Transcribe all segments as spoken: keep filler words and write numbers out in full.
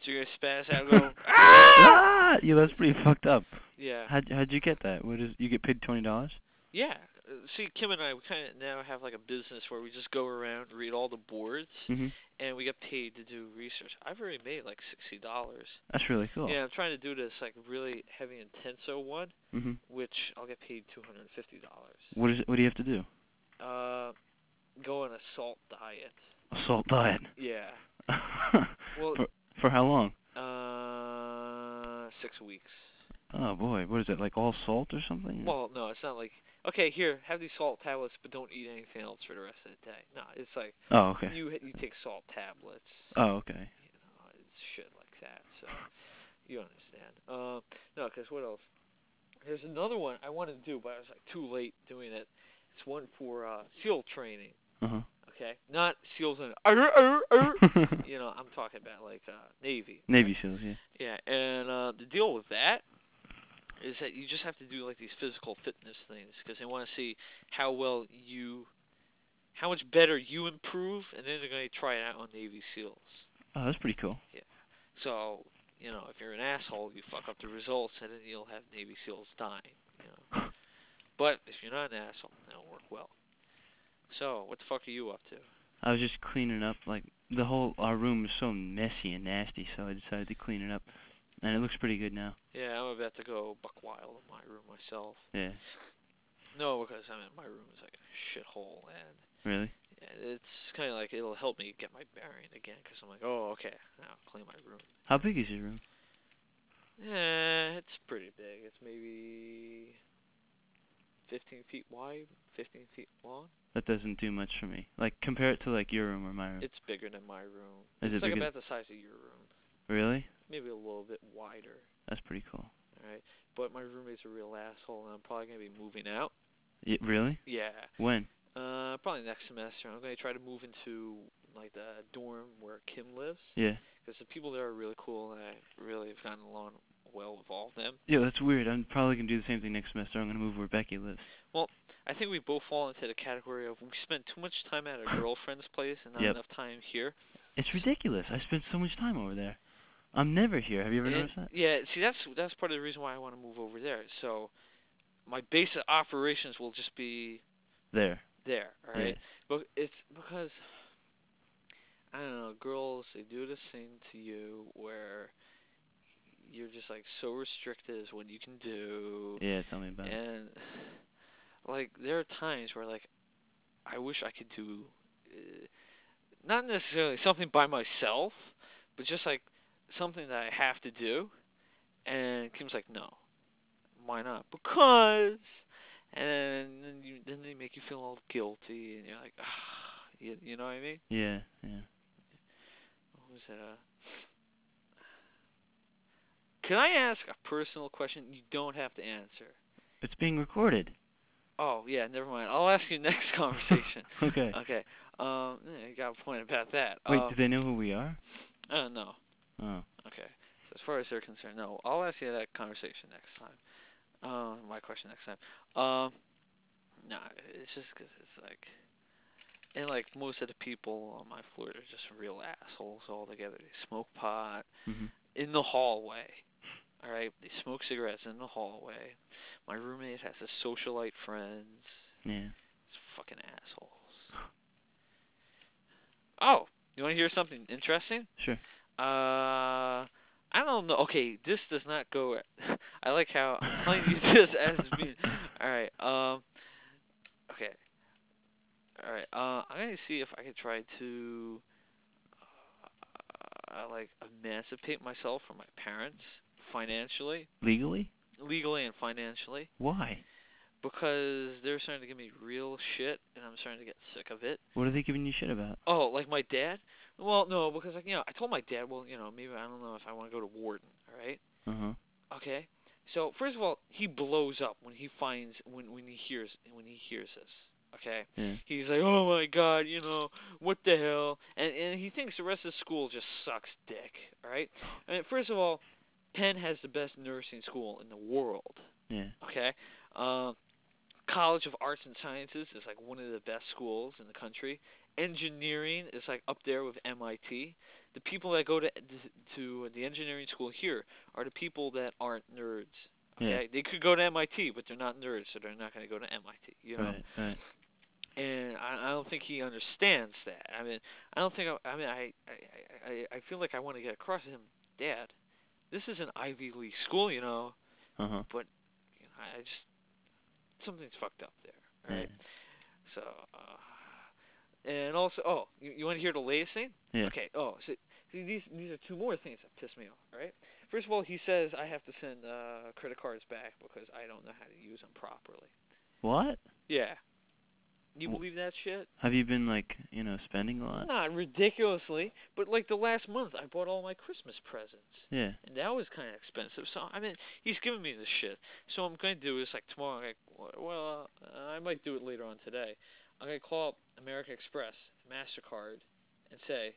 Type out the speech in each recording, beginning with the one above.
So you're gonna spaz out and go, ah! Ah, yeah, that's pretty fucked up. Yeah. How'd how'd you get that? What is you get paid twenty dollars? Yeah. Uh, See, Kim and I, we kind of now have like a business where we just go around, read all the boards, Mhm. and we get paid to do research. I've already made like sixty dollars. That's really cool. Yeah, I'm trying to do this like really heavy intenso one, Mhm. which I'll get paid two hundred and fifty dollars. What is it? What do you have to do? Uh, go on a salt diet. A salt diet. Yeah. Well, for for how long? uh, six weeks. Oh boy, what is it? Like all salt or something? Well, no, it's not like okay, here, have these salt tablets, but don't eat anything else for the rest of the day. No, it's like Oh, okay. you you take salt tablets. Oh, okay. You know, it's shit like that. So you understand. Um, no, because what else? There's another one I wanted to do, but I was like too late doing it. It's one for uh, SEAL training. Uh huh. Okay, not SEALs and arr, arr, arr. You know, I'm talking about like uh, Navy. Right? Navy SEALs, yeah. Yeah, and uh, the deal with that is that you just have to do like these physical fitness things because they want to see how well you, how much better you improve, and then they're going to try it out on Navy SEALs. Oh, that's pretty cool. Yeah. So you know, if you're an asshole, you fuck up the results, and then you'll have Navy SEALs dying. You know. But if you're not an asshole, it'll work well. So what the fuck are you up to? I was just cleaning up, like the whole our room is so messy and nasty, so I decided to clean it up, and it looks pretty good now. Yeah, I'm about to go buck wild in my room myself. Yeah. No, because I mean my room is like a shithole, and Really? it's kind of like it'll help me get my bearing again. Because I'm like, oh, okay, now I'll clean my room. How big is your room? Yeah, it's pretty big. It's maybe fifteen feet wide, fifteen feet long. That doesn't do much for me. Like compare it to like your room or my room. It's bigger than my room. Is It's it like bigger? about the size of your room. Really? Maybe a little bit wider. That's pretty cool. All right, but my roommate's a real asshole, and I'm probably gonna be moving out. Y- really? Yeah. When? Uh, probably next semester. I'm gonna try to move into like the dorm where Kim lives, Yeah. because the people there are really cool, and I really have gotten along well with all of them. Yeah, that's weird. I'm probably gonna do the same thing next semester. I'm gonna move where Becky lives. Well, I think we both fall into the category of we spend too much time at our girlfriend's place and not Yep. enough time here. It's ridiculous. I spend so much time over there. I'm never here. Have you ever And noticed that? yeah, see that's that's part of the reason why I want to move over there. So my base of operations will just be There. there, all Yeah. right? But it's because I don't know, girls they do this thing to you where you're just like so restricted as what you can do, Yeah. Tell me about it. and like there are times where like I wish I could do uh, not necessarily something by myself, but just like something that I have to do. And Kim's like, no, why not? Because, and then you then they make you feel all guilty, and you're like, ah, you, you know what I mean? Yeah. Yeah. What was that? Uh, can I ask a personal question? You don't have to answer. It's being recorded. Oh yeah, never mind. I'll ask you next conversation. Okay. Okay. Um, yeah, you got a point about that. Wait, Uh, do they know who we are? I don't know. Oh. Okay. So as far as they're concerned, no. I'll ask you that conversation next time. Uh, my question next time. Um, no, it's just 'cause it's like, and like most of the people on my floor are just real assholes altogether. They smoke pot Mhm. in the hallway. All right, they smoke cigarettes in the hallway. My roommate has his socialite friends. Yeah. It's fucking assholes. Oh, you want to hear something interesting? Sure. Uh, I don't know. Okay, this does not go. I like how I'm telling you this as me. All right. Um. Okay. All right. Uh, I'm gonna see if I can try to, uh, like, emancipate myself from my parents financially, Legally? legally and financially, Why? because they're starting to give me real shit, and I'm starting to get sick of it. What are they giving you shit about? Oh, like my dad? Well, no, because like you know, I told my dad, well, you know, maybe I don't know if I want to go to Warden. All right. Uh huh. Okay. So first of all, he blows up when he finds when when he hears when he hears this. Okay. Yeah. He's like, oh my god, you know what the hell, and and he thinks the rest of the school just sucks dick. All right. I mean, first of all, Penn has the best nursing school in the world. Yeah. Okay. Um, College of Arts and Sciences is like one of the best schools in the country. Engineering is like up there with M I T. The people that go to to the engineering school here are the people that aren't nerds. Yeah. Okay, they could go to M I T, but they're not nerds, so they're not going to go to M I T. You know. Right. Right. And I, I don't think he understands that. I mean, I don't think. I, I mean, I, I, I, I feel like I want to get across to him, Dad. This is an Ivy League school, you know, Uh huh. but you know, I just something's fucked up there. All Yeah. right. So, uh, and also, oh, you, you want to hear the latest thing? Yeah. Okay. Oh, so see, these these are two more things that piss me off. Right. First of all, he says I have to send uh, credit cards back because I don't know how to use them properly. What? Yeah. You Wh- believe that shit? Have you been like, you know, spending a lot? Not ridiculously, but like the last month, I bought all my Christmas presents, Yeah. and that was kind of expensive. So I mean, he's giving me this shit. So I'm going to do is like tomorrow. I'm like, well, uh, I might do it later on today. I'm going to call up American Express, Mastercard, and say,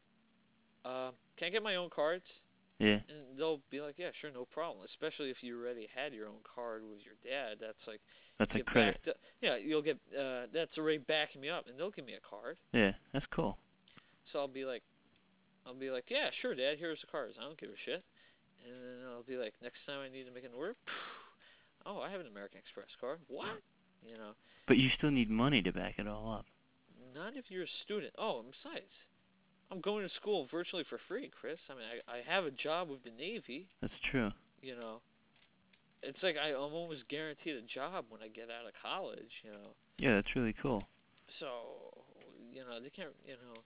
uh, can I get my own cards? Yeah. And they'll be like, yeah, sure, no problem. Especially if you already had your own card with your dad. That's like, That's a get credit. backed up. Yeah, you'll get. Uh, that's already backing me up, and they'll give me a card. Yeah. That's cool. So I'll be like, I'll be like, yeah, sure, Dad. Here's the cards. I don't give a shit. And then I'll be like, next time I need to make an order, oh, I have an American Express card. What? You know. But you still need money to back it all up. Not if you're a student. Oh, and besides, I'm going to school virtually for free, Chris. I mean, I I have a job with the Navy. That's true. You know. It's like I, I'm almost guaranteed a job when I get out of college. You know. Yeah, that's really cool. So, you know, they can't. You know.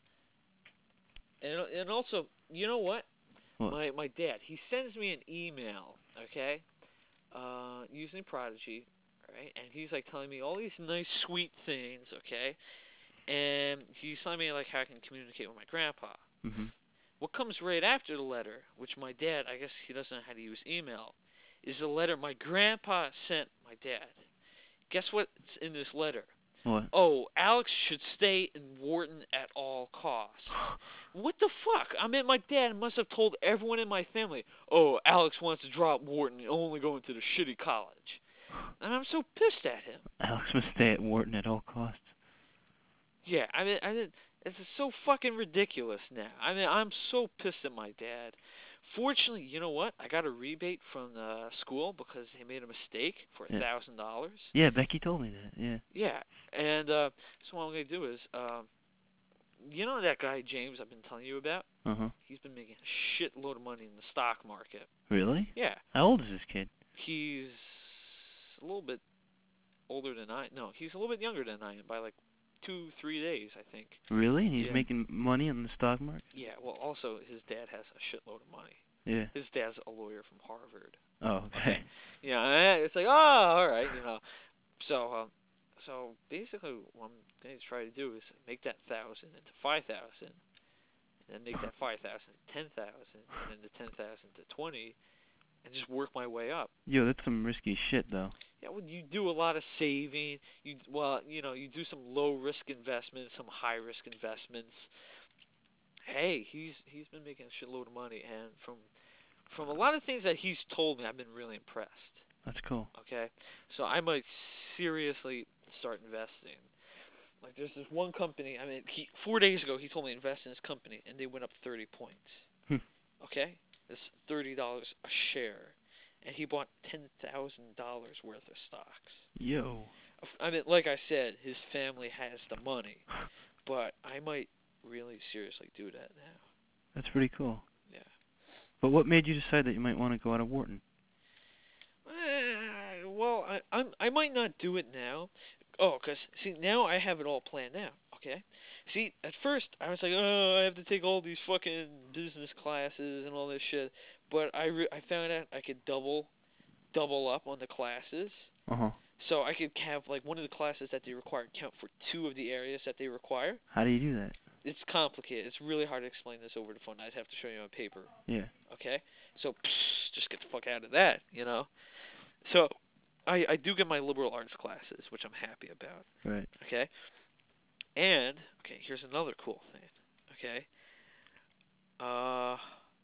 And and also, you know what? What? My my dad, he sends me an email, okay, uh, using Prodigy, right? And he's like telling me all these nice, sweet things, okay. And he's telling me like how I can communicate with my grandpa. Mhm. What comes right after the letter, which my dad, I guess he doesn't know how to use email, is the letter my grandpa sent my dad. Guess what's in this letter? What? Oh, Alex should stay in Wharton at all costs. What the fuck? I mean, my dad must have told everyone in my family, oh, Alex wants to drop Wharton and only go into the shitty college. And I'm so pissed at him. Alex must stay at Wharton at all costs. Yeah, I mean, I mean, it's so fucking ridiculous now. I mean, I'm so pissed at my dad. Fortunately, you know what? I got a rebate from the school because they made a mistake for a Yeah. thousand dollars. Yeah, Becky told me that. Yeah. Yeah, and uh, so what I'm gonna do is, um, you know that guy James I've been telling you about? Uh huh. He's been making a shitload of money in the stock market. Really? Yeah, How old is this kid? he's a little bit older than I. No, he's a little bit younger than I am by like two, three days, I think. Really? He's Yeah. making money on the stock market? Yeah. Well, also his dad has a shitload of money. Yeah. His dad's a lawyer from Harvard. Oh, okay. Yeah, and it's like, oh, all right, you know. So, um, so basically, what I'm going to try to do is make that thousand into five thousand, and then make that five thousand to ten thousand, and then the ten thousand to twenty, and just work my way up. Yo, that's some risky shit, though. Yeah, well, you do a lot of saving. You well, you know, you do some low risk investments, some high risk investments. Hey, he's he's been making a shitload of money, and from from a lot of things that he's told me, I've been really impressed. That's cool. Okay, so I might seriously start investing. Like, there's this one company. I mean, he four days ago he told me to invest in this company, and they went up thirty points. Hmm. Okay, it's thirty dollars a share, and he bought ten thousand dollars worth of stocks. Yo. I mean, like I said, his family has the money, but I might really seriously do that now. That's pretty cool. Yeah. But what made you decide that you might want to go out of Wharton? Uh, well, I I'm I might not do it now. Oh, 'cause see, now I have it all planned out. Okay. See, at first I was like, oh, I have to take all these fucking business classes and all this shit. But I re- I found out I could double double up on the classes. Uh huh. So I could have like one of the classes that they require count for two of the areas that they require. How do you do that? It's complicated. It's really hard to explain this over the phone. I'd have to show you on paper. Yeah. Okay? So psh, just get the fuck out of that, you know? So I I do get my liberal arts classes, which I'm happy about. Right. Okay? And okay, here's another cool thing. Okay? Uh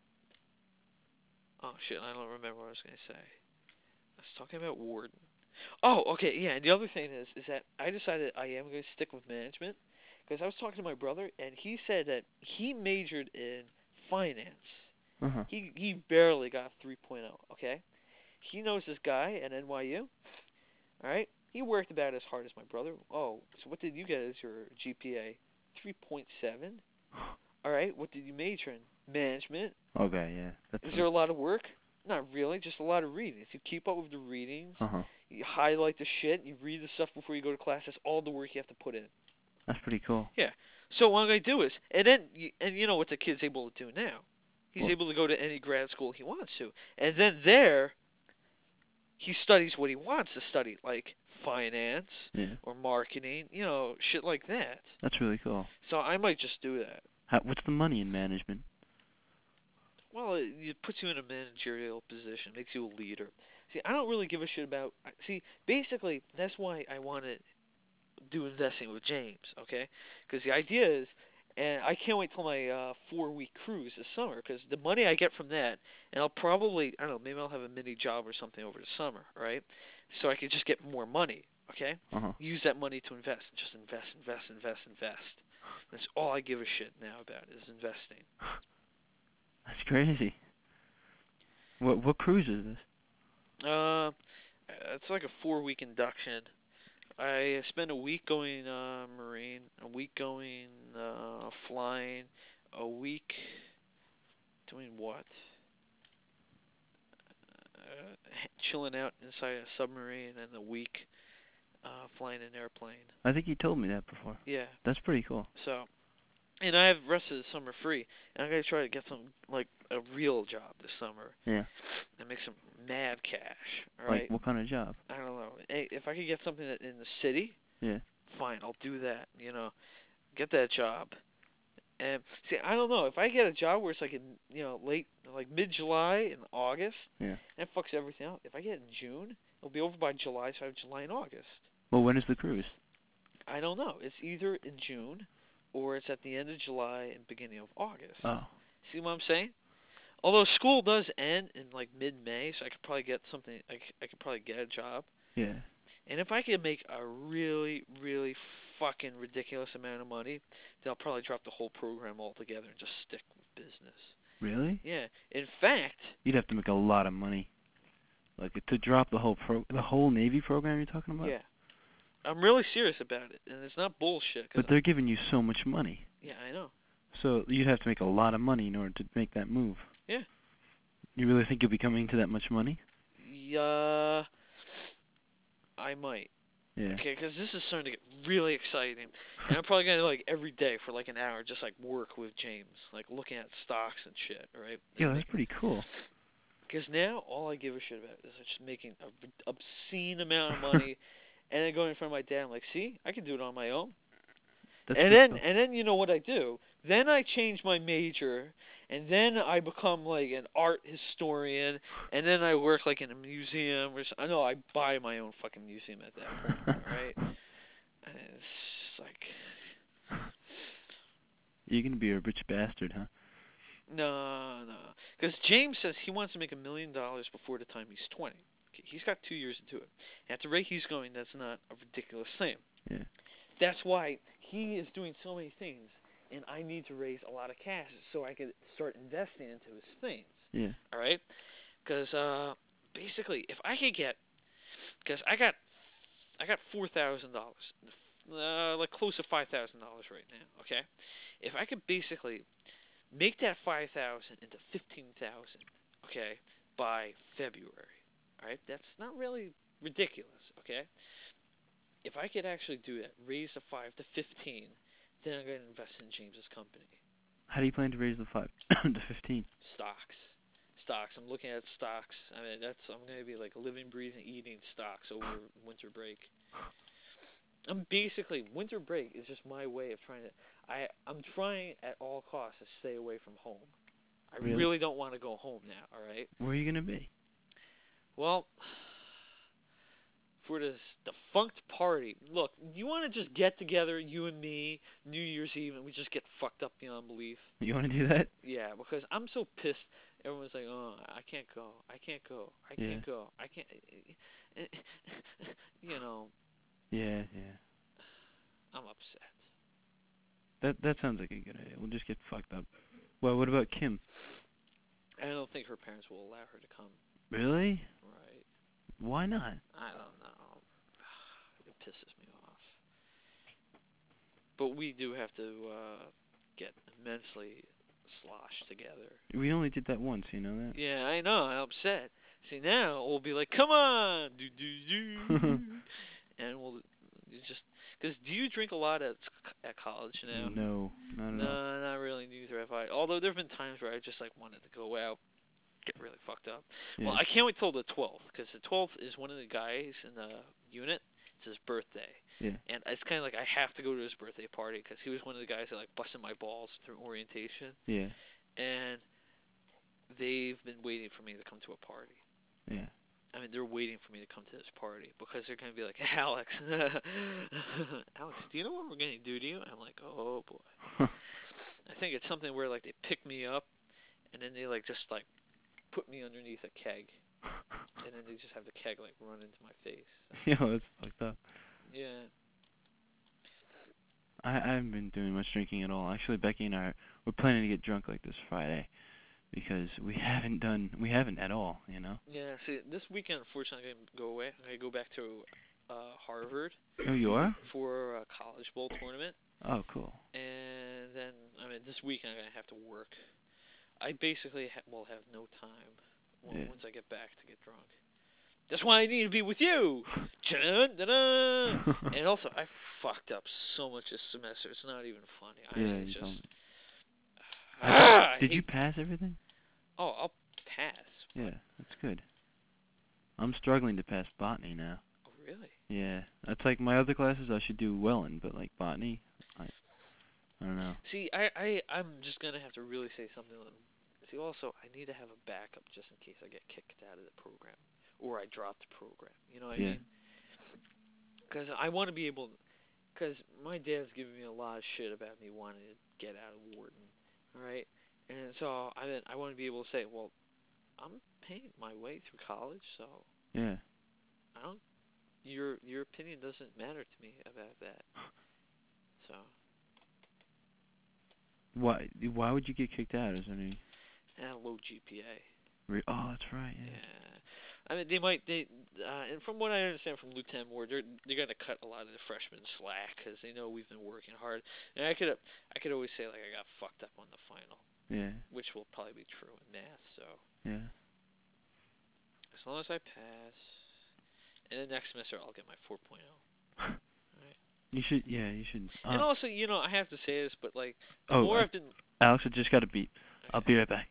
Oh shit, I don't remember what I was gonna say. I was talking about Wharton. Oh, okay, yeah, and the other thing is is that I decided I am gonna stick with management because I was talking to my brother and he said that he majored in finance. Uh-huh. He he barely got three point oh, okay? He knows this guy at N Y U, all right? He worked about as hard as my brother. Oh, so what did you get as your G P A? three point seven? All right, what did you major in? Management. Okay, yeah. That's Is there a lot of work? Not really, just a lot of reading. If you keep up with the readings, Uh-huh. you highlight the shit, you read the stuff before you go to class, that's all the work you have to put in. That's pretty cool. Yeah. So what I'm going to do is, and then, you- and you know what the kid's able to do now? He's Well- able to go to any grad school he wants to. And then there, he studies what he wants to study, like finance Yeah. or marketing, you know, shit like that. That's really cool. So I might just do that. How, what's the money in management? Well, it, it puts you in a managerial position, makes you a leader. See, I don't really give a shit about. See, basically, that's why I want to do investing with James, okay? Because the idea is, and I can't wait till my uh, four-week cruise this summer, because the money I get from that, and I'll probably, I don't know, maybe I'll have a mini job or something over the summer, right? So I can just get more money, okay? Uh-huh. Use that money to invest. Just invest, invest, invest, invest. That's all I give a shit now about is investing. That's crazy. What what cruise is this? Uh, it's like a four-week induction. I spent a week going uh, marine, a week going uh, flying, a week doing what? Uh, chilling out inside a submarine, and a week uh, flying an airplane. I think you told me that before. Yeah. That's pretty cool. So, and I have the rest of the summer free, and I'm gonna try to get some like a real job this summer. Yeah. And make some mad cash. All right. Like what kind of job? I don't know. Hey, if I could get something that in the city, Yeah. fine, I'll do that. You know, get that job. And see, I don't know if I get a job where it's like in you know late, like mid July and August, Yeah. that fucks everything up. If I get it in June, it'll be over by July, so I have July and August. Well, when is the cruise? I don't know. It's either in June, or it's at the end of July and beginning of August. Oh. See what I'm saying? Although school does end in like mid May, so I could probably get something. I c- I could probably get a job. Yeah. And if I could make a really, really fucking ridiculous amount of money, then I'll probably drop the whole program altogether and just stick with business. Really? Yeah. In fact, You'd have to make a lot of money. Like to drop the whole pro the whole Navy program you're talking about? yeah, I'm really serious about it, and it's not bullshit. 'Cause But they're giving you so much money. yeah, I know. So you'd have to make a lot of money in order to make that move. Yeah. You really think you'll be coming to that much money? Yeah, I might. Yeah. Okay, because this is starting to get really exciting, and I'm probably gonna like every day for like an hour just like work with James, like looking at stocks and shit, right? Yeah, that's pretty cool. Because now all I give a shit about is just making an obscene amount of money, and then going in front of my dad. I'm like, see, I can do it on my own. That's and pretty then cool. and then you know what I do? Then I change my major, and then I become like an art historian, and then I work like in a museum. Or so, I know I buy my own fucking museum at that point, right? And it's like, You're gonna be a rich bastard, huh? no, no. Because James says he wants to make a million dollars before the time he's twenty. Okay, he's got two years to do it. At the rate he's going, that's not a ridiculous thing. Yeah. That's why he is doing so many things, and I need to raise a lot of cash so I can start investing into his things. Yeah. All right? Because uh, basically, if I could get, because I got, I got four thousand dollars, uh, like close to five thousand dollars right now. Okay, if I could basically make that five thousand into fifteen thousand, okay, by February, all right, that's not really ridiculous. Okay, if I could actually do that, raise the five to fifteen, then I'm going to invest in James's company. How do you plan to raise the five to fifteen? Stocks. Stocks. I'm looking at stocks. I mean, that's I'm going to be like living, breathing, eating stocks over winter break. I'm basically winter break is just my way of trying to. I I'm trying at all costs to stay away from home. I Really? really don't want to go home now. All right. Where are you gonna be? Well, for this defunct party, look, you want to just get together, you and me, New Year's Eve, and we just get fucked up beyond belief. You want to do that? Yeah, because I'm so pissed. Everyone's like, "Oh, I can't go. I can't go. I can't Yeah. go. I can't." You know, Yeah, yeah. I'm upset. That that sounds like a good idea. We'll just get fucked up. Well, what about Kim? I don't think her parents will allow her to come. Really? Right. Why not? I don't know. It pisses me off. But we do have to uh, get immensely sloshed together. We only did that once, you know that? Yeah, I know. I'm upset. See, now we'll be like, come on, do do do, and we'll just. Because do you drink a lot at at college now? No, not at all. No, not really. Neither have I. Although there have been times where I just like wanted to go out, get really fucked up. Yeah. Well, I can't wait till the twelfth, because the twelfth is one of the guys in the unit. It's his birthday. Yeah. And it's kind of like I have to go to his birthday party because he was one of the guys that like busted my balls through orientation. Yeah. And they've been waiting for me to come to a party. Yeah. I mean, they're waiting for me to come to this party because they're gonna be like, Alex, Alex, do you know what we're gonna do to you? I'm like, oh boy. I think it's something where like they pick me up, and then they like just like put me underneath a keg, and then they just have the keg like run into my face. So. Yo, that's fucked up. Yeah. I I haven't been doing much drinking at all. Actually, Becky and I we're planning to get drunk like this Friday, because we haven't done we haven't at all, you know. Yeah. See, this weekend, unfortunately, I'm gonna go away. I'm gonna go back to uh Harvard. Oh, you are? For a college bowl tournament. Oh, cool. And then, I mean, this weekend I'm gonna have to work. I basically ha- will have no time w- Yeah. once I get back to get drunk. That's why I need to be with you. Dun, dun, dun. And also, I fucked up so much this semester. It's not even funny. I Yeah, mean, you just. told me. Ah, Did I you hate- pass everything? Oh, I'll pass. Yeah, that's good. I'm struggling to pass botany now. Oh, really? Yeah, that's like my other classes I should do well in, but like botany, I, I don't know. See, I, I, I'm just gonna have to really say something. See, also, I need to have a backup just in case I get kicked out of the program or I drop the program. You know what Yeah. I mean? Because I want to be able. Because my dad's giving me a lot of shit about me wanting to get out of Wharton, all right? And so I I want to be able to say, well, I'm paying my way through college, so Yeah. I don't. Your your opinion doesn't matter to me about that. So. Why? Why would you get kicked out? Is there any? And a low G P A. Re- oh, that's right. Yeah. Yeah. I mean, they might. They uh, and from what I understand from Lieutenant Ward, they're they're gonna cut a lot of the freshmen slack because they know we've been working hard. And I could I could always say like I got fucked up on the final. Yeah. Which will probably be true in math. So. Yeah. As long as I pass, and then next semester I'll get my four point oh. Right. You should. Yeah, you should. Uh, And also, you know, I have to say this, but like the oh, more uh, I've been. Alex, I just got a beep. Okay. I'll be right back.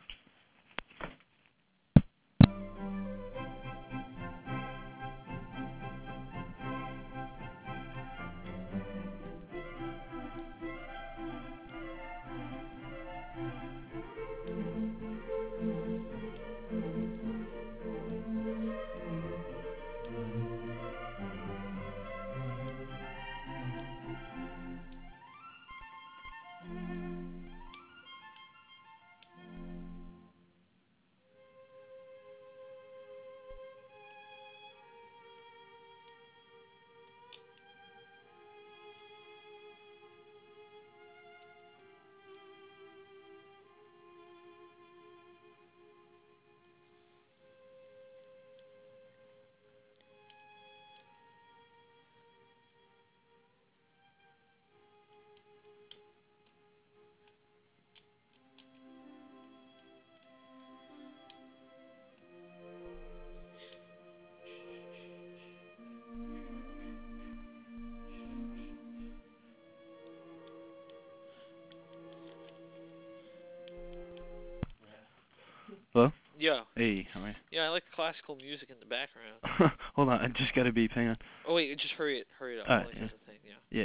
Hello? Yeah. Hey, how are you? Yeah, I like classical music in the background. Hold on, I just got a beep. Hang on. Oh wait, just hurry it, hurry it up. All I'll right, let yeah. the thing, yeah. Yeah.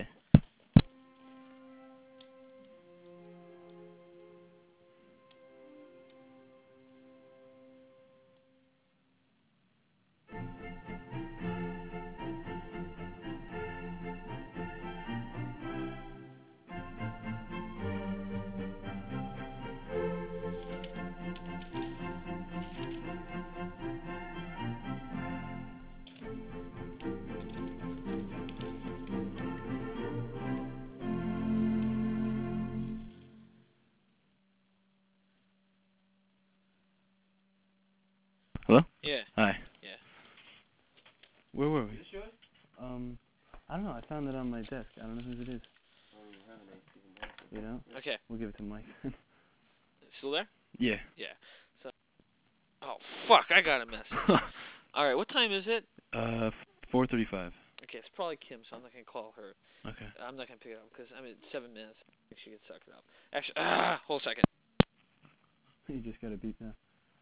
Hello? Yeah. Hi. Yeah. Where were we? Um, I don't know. I found it on my desk. I don't know whose it is. You know? Okay. We'll give it to Mike. Still there? Yeah. Yeah. So. Oh fuck! I got a message. All right. What time is it? uh, four thirty-five. Okay, it's probably Kim, so I'm not gonna call her. Okay. I'm not gonna pick it up because I'm in seven minutes. I think she can suck it up. Actually, ah, hold a second. You just got a beep now.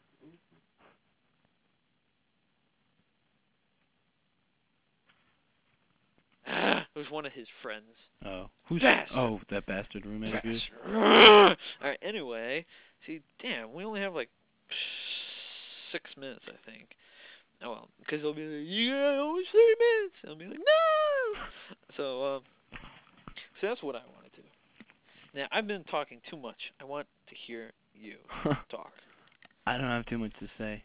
Ah, it was one of his friends. Oh. Who's? Bastard. Oh, that bastard roommate of yours. Bastard. All right. Anyway, see, damn, we only have like six minutes, I think. Oh well, because they'll be like, yeah, only three minutes. I'll be like, no. So, um, so that's what I want to do. Now, I've been talking too much. I want to hear you talk. I don't have too much to say.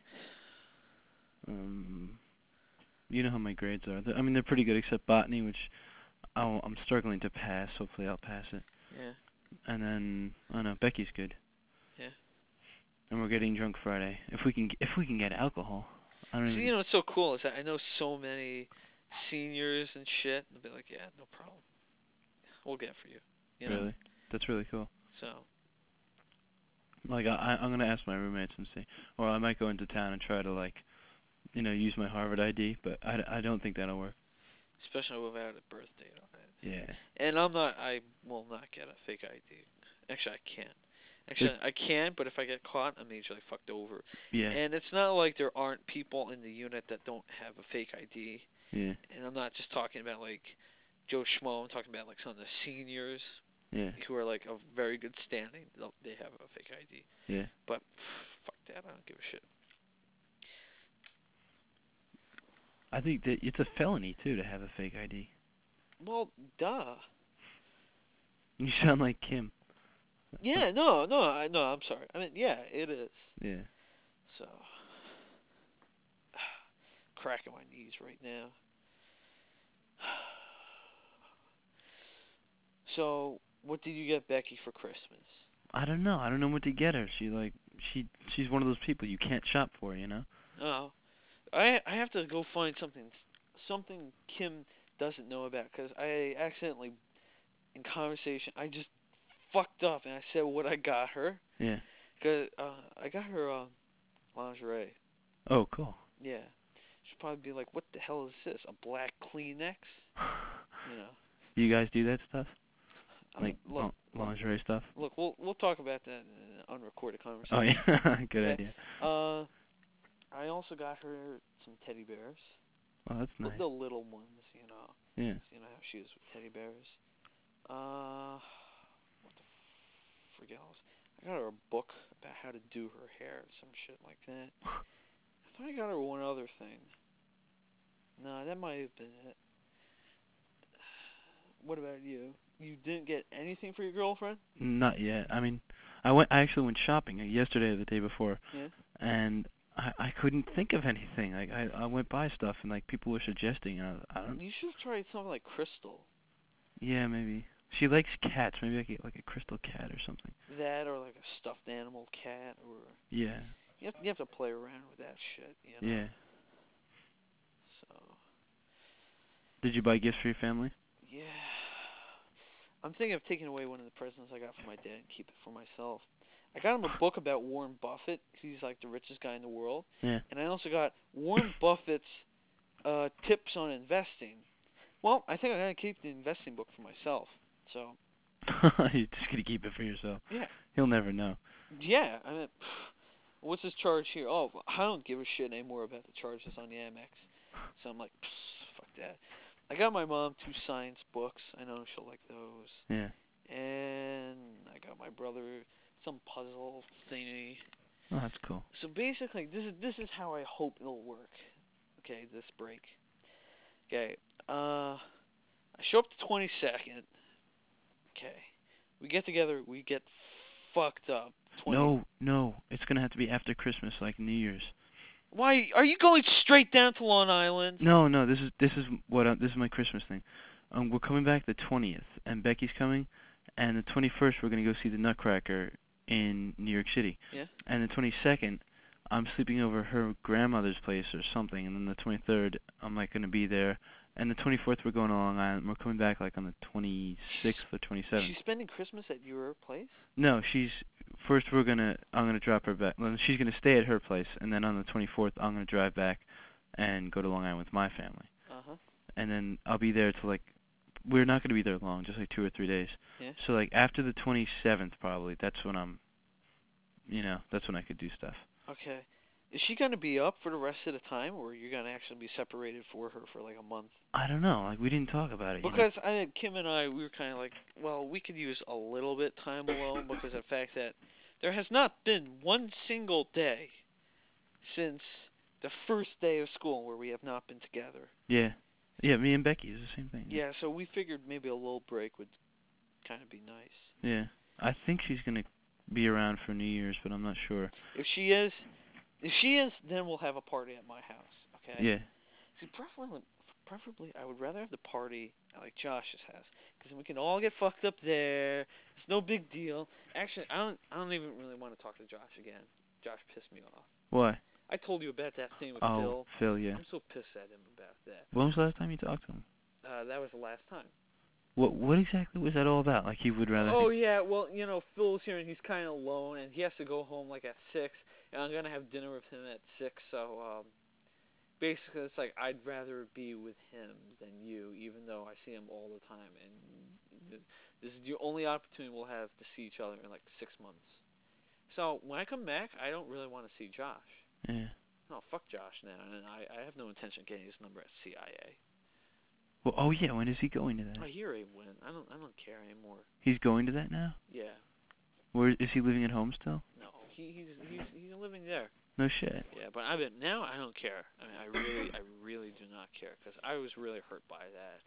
Um, you know how my grades are. They're, I mean, they're pretty good except botany, which I'll, I'm struggling to pass. Hopefully, I'll pass it. Yeah. And then I don't know. Becky's good. Yeah. And we're getting drunk Friday. If we can, g- if we can get alcohol. I don't See, even. you know, what's so cool is that I know so many seniors and shit. They'll be like, yeah, no problem. We'll get for you. You know? Really? That's really cool. So. Like I, I- I'm gonna ask my roommates and see, or I might go into town and try to like, you know, use my Harvard I D, but I, I don't think that'll work. Especially without a birth date on it. Yeah. And I'm not. I will not get a fake I D. Actually, I can't. Actually, I can, but if I get caught, I'm usually fucked over. Yeah. And it's not like there aren't people in the unit that don't have a fake I D. Yeah. And I'm not just talking about like Joe Schmo. I'm talking about like some of the seniors Yeah. who are like of very good standing. They'll, they have a fake I D. Yeah. But fuck that. I don't give a shit. I think that it's a felony too to have a fake I D. Well, duh. You sound like Kim. Yeah. No. No. I. No. I'm sorry. I mean, yeah, it is. Yeah. So. Cracking my knees right now. So, what did you get Becky for Christmas? I don't know. I don't know what to get her. She like she she's one of those people you can't shop for, you know? Oh, I I have to go find something something Kim doesn't know about because I accidentally in conversation I just fucked up and I said what I got her. Yeah. Cause uh, I got her uh, lingerie. Oh, cool. Yeah. She'll probably be like, "What the hell is this? A black Kleenex?" You know. You guys do that stuff? I'm, Like look, lin- lingerie stuff? look, we'll we'll talk about that in an unrecorded Oh conversation. yeah, good Okay. idea. Uh, I also got her some teddy bears. Oh, that's The- nice. The little ones, you know. Yeah. You know how she is with teddy bears. Uh, what the frig else? I got her a book about how to do her hair, some shit like that. I thought I got her one other thing. No, that might have been it. What about you? You didn't get anything for your girlfriend? Not yet. I mean, I went. I actually went shopping uh, yesterday or the day before, Yeah. and I I couldn't think of anything. Like I I went by stuff and like people were suggesting. And I, I don't. You should have tried something like Crystal. Yeah, maybe. She likes cats. Maybe I get like a crystal cat or something. That or like a stuffed animal cat or Yeah. you have you have to play around with that shit, you know. Yeah. So Did you buy gifts for your family? yeah. I'm thinking of taking away one of the presents I got for my dad and keep it for myself. I got him a book about Warren Buffett. He's like the richest guy in the world. Yeah. And I also got Warren Buffett's uh, tips on investing. Well, I think I'm going to keep the investing book for myself. So, You're just gonna keep it for yourself. yeah. He'll never know. Yeah, I mean, what's his charge here? Oh, I don't give a shit anymore about the charges on the Amex. So I'm like, fuck that. I got my mom two science books. I know she'll like those. Yeah. And I got my brother some puzzle thingy. Oh, that's cool. So basically, this is this is how I hope it'll work. Okay, this break. Okay, uh, I show up the twenty-second. Okay, we get together. We get fucked up. twenty No, no. It's gonna have to be after Christmas, like New Year's. Why are you going straight down to Long Island? No, no. This is this is what I, this is my Christmas thing. Um, we're coming back the twentieth, and Becky's coming, and the twenty-first we're gonna go see the Nutcracker in New York City. Yeah. And the twenty-second, I'm sleeping over her grandmother's place or something, and then the twenty-third I'm like gonna be there, and the twenty-fourth we're going to Long Island. We're coming back like on the twenty-sixth or twenty-seventh. She's spending Christmas at your place? No, she's first we're gonna I'm gonna drop her back. Well, she's gonna stay at her place, and then on the twenty-fourth I'm gonna drive back and go to Long Island with my family. Uh huh. And then I'll be there till like we're not gonna be there long, just like two or three days. Yeah. So like after the twenty-seventh probably, that's when I'm, you know, that's when I could do stuff. Okay. Is she gonna be up for the rest of the time, or you're gonna actually be separated for her for like a month? I don't know. Like we didn't talk about it. Because you know? I, Kim and I, we were kind of like, well, we could use a little bit time alone because of the fact that there has not been one single day since the first day of school where we have not been together. Yeah. Yeah, me and Becky is the same thing. Yeah, so we figured maybe a little break would kind of be nice. Yeah. I think she's going to be around for New Year's, but I'm not sure. If she is, if she is, then we'll have a party at my house, okay? Yeah. See, preferably, preferably I would rather have the party at like Josh's house, because we can all get fucked up there. It's no big deal. Actually, I don't, I don't even really want to talk to Josh again. Josh pissed me off. Why? I told you about that thing with oh, Phil. Phil, yeah. I'm so pissed at him about that. When was the last time you talked to him? Uh, that was the last time. What What exactly was that all about? Like he would rather. Oh yeah, well you know Phil's here and he's kind of alone and he has to go home like at six and I'm gonna have dinner with him at six. So um, basically it's like I'd rather be with him than you, even though I see him all the time and this is the only opportunity we'll have to see each other in like six months. So when I come back, I don't really want to see Josh. Yeah. No, fuck Josh now, and I I have no intention of getting his number at C I A. Well, oh yeah, when is he going to that? I hear he went. I don't I don't care anymore. He's going to that now? Yeah. Where is he living at home still? No, he he's he's he's living there. No shit. Yeah, but I mean now I don't care. I mean I really I really do not care because I was really hurt by that.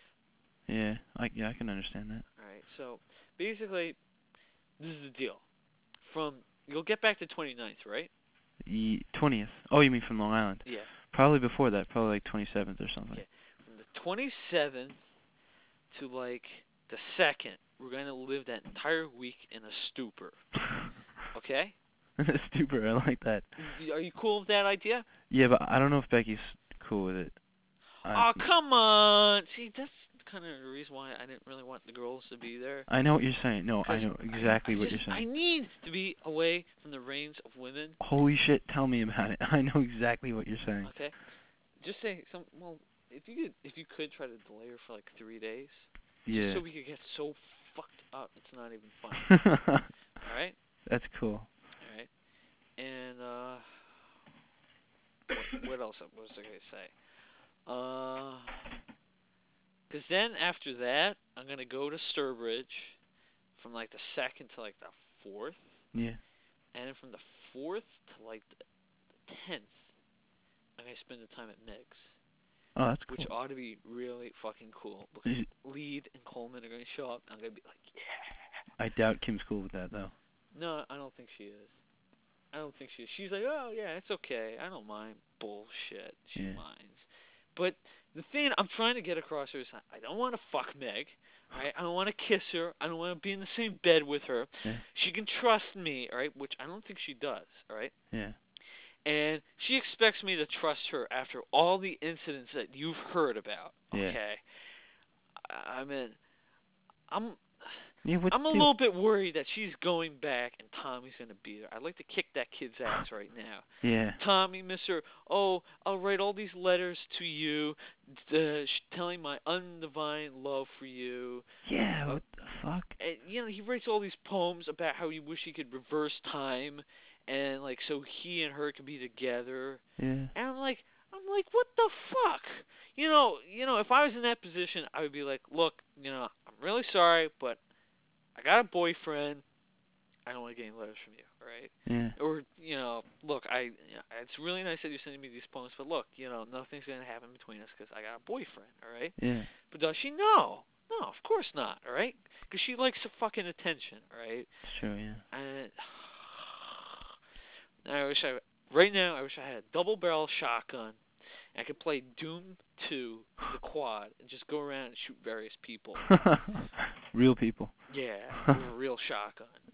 Yeah, I yeah I can understand that. All right, so basically this is the deal. From you'll get back to twenty-ninth, right? The twentieth. Oh, you mean from Long Island? Yeah. Probably before that, probably like twenty-seventh or something. Yeah. From the twenty-seventh to like the second, we're going to live that entire week in a stupor. Okay? Stupor, I like that. Are you cool with that idea? Yeah, but I don't know if Becky's cool with it. Oh, come on. See, that's kind of the reason why I didn't really want the girls to be there. I know what you're saying. No, I know exactly I, I what just, you're saying. I need to be away from the reins of women. Holy shit, tell me about it. I know exactly what you're saying. Okay? Just say some, well, if you could, if you could try to delay her for like three days. Yeah. Just so we could get so fucked up, it's not even funny. All right? That's cool. All right. And uh, what, what else was I gonna say? Uh, cause then after that, I'm gonna go to Sturbridge from like the second to like the fourth. Yeah. And then from the fourth to like the tenth, I'm gonna spend the time at Meg's. Oh, that's cool. Which ought to be really fucking cool because Lead and Coleman are gonna show up. And I'm gonna be like, yeah. I doubt Kim's cool with that though. No, I don't think she is. I don't think she is. She's like, oh yeah, it's okay. I don't mind. Bullshit. She Yeah. minds. But the thing I'm trying to get across her is I don't want to fuck Meg. Right? I don't want to kiss her. I don't want to be in the same bed with her. Yeah. She can trust me, all right? Which I don't think she does, all right? Yeah. And she expects me to trust her after all the incidents that you've heard about. Okay. Yeah. I mean, I'm Yeah, what I'm a do? little bit worried that she's going back and Tommy's gonna be there. I'd like to kick that kid's ass right now. Yeah. Tommy, Mister Oh, I'll write all these letters to you, uh, sh- telling my undivine love for you. Yeah. Uh, What the fuck? And, you know, he writes all these poems about how he wish he could reverse time, and like so he and her could be together. Yeah. And I'm like, I'm like, what the fuck? You know, you know, if I was in that position, I would be like, look, you know, I'm really sorry, but I got a boyfriend. I don't want to get any letters from you, all right? Yeah. Or, you know, look, I, you know, it's really nice that you're sending me these poems, but look, you know, nothing's gonna happen between us because I got a boyfriend, all right? Yeah. But does she? No, no, of course not, all right? Because she likes the fucking attention, all right? It's true. Yeah. And I wish I, right now, I wish I had a double barrel shotgun. And I could play Doom two, the quad, and just go around and shoot various people. Real people. Yeah, with a real shotgun.